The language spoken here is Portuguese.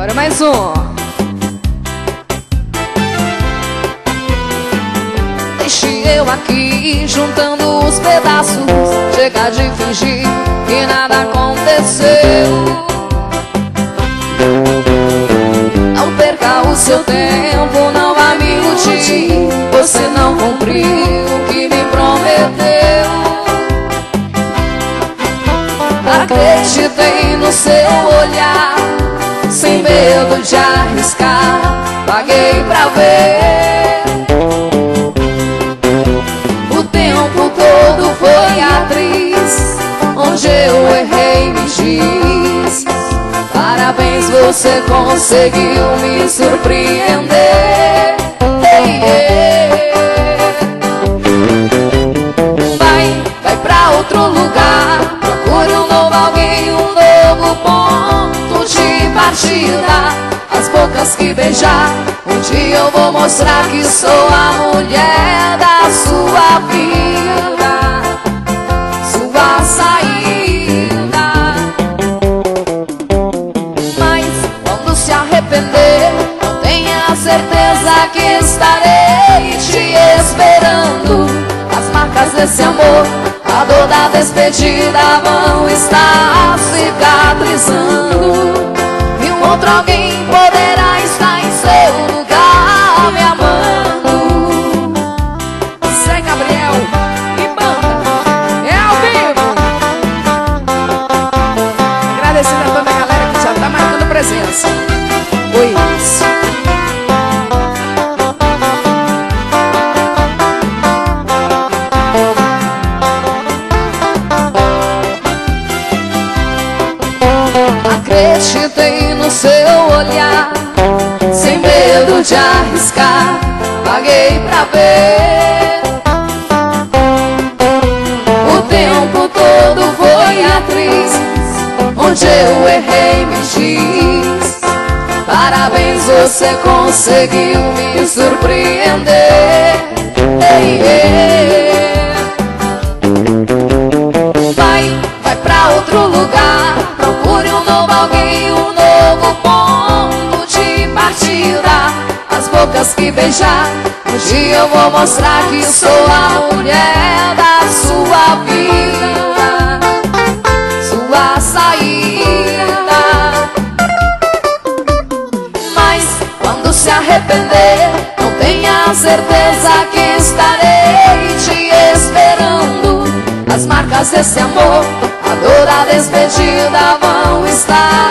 Bora mais um. Deixe eu aqui juntando os pedaços. Chega de fingir que nada aconteceu. Não perca o seu tempo, não vá me iludir. Você não cumpriu o que me prometeu. Acreditei no seu olhar, sem medo de arriscar, paguei pra ver. O tempo todo foi atriz, onde eu errei me diz. Parabéns, você conseguiu me surpreender. Vai pra outro lugar, procure um novo alguém, um novo ponto de partida. As bocas que beijar, um dia eu vou mostrar que sou a mulher da sua vida, sua saída. Mas quando se arrepender, não tenha certeza que estarei te esperando. As marcas desse amor, a dor da despedida vão estar cicatrizando. E um outro alguém poderá estar em seu lugar me amando. Zé Gabriel e banda, é ao vivo. Agradecendo a toda a galera que já tá marcando presença. Oi. Acreditei no seu olhar, sem medo de arriscar, paguei pra ver. O tempo todo foi atriz, onde eu errei me diz. Parabéns, você conseguiu me surpreender. Vai pra outro lugar, procure um novo alguém, um novo ponto de partida. As bocas que beijar, um dia eu vou mostrar que sou a mulher da sua vida, sua saída. Mas quando se arrepender, não tenha certeza que estarei te esperando. As marcas desse amor, a dor da despedida vão estar